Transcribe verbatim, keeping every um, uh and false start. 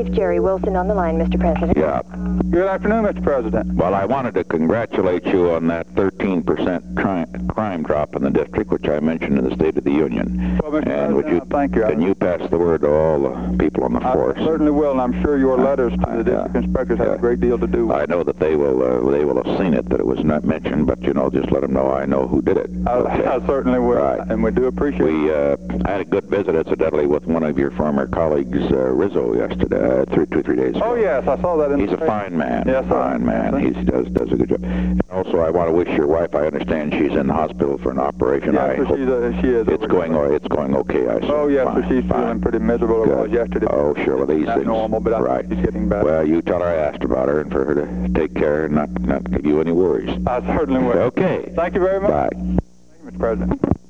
Chief Jerry Wilson on the line, Mister President. Yeah. Good afternoon, Mister President. Well, I wanted to congratulate you on that thirteen percent tri crime drop in the district, which I mentioned in the State of the Union. Well, Mister And would you, President, thank you. Can you pass the word to all the people on the force? I certainly will, and I'm sure your letters to I- the district yeah. inspectors have Yeah. a great deal to do with I it. know that they will uh, they will have seen it, that it was not mentioned, but, you know, just let them know I know who did it. I, Okay. I certainly will, Right. and we do appreciate it. We uh, had a good visit, incidentally, with one of your former colleagues, uh, Rizzo, yesterday, uh, three, two or three days ago. Oh, yes, I saw that in He's the a fine man. Yes, sir. Fine man. Yes, sir. He does does a good job. And also, I want to wish your wife. I understand she's in the hospital for an operation. I Yes, sir, hope she's, uh, she is. it's over going. here. o- It's going okay. I see. Oh, yes, fine, sir, she's fine. feeling pretty miserable. It was Good. yesterday. Oh, sure. Well, these Not things. normal, but I think right. she's getting better. Well, you tell her I asked about her, and for her to take care and not not give you any worries. I certainly will. Okay. Thank you very much. Bye. Thank you, Mister President.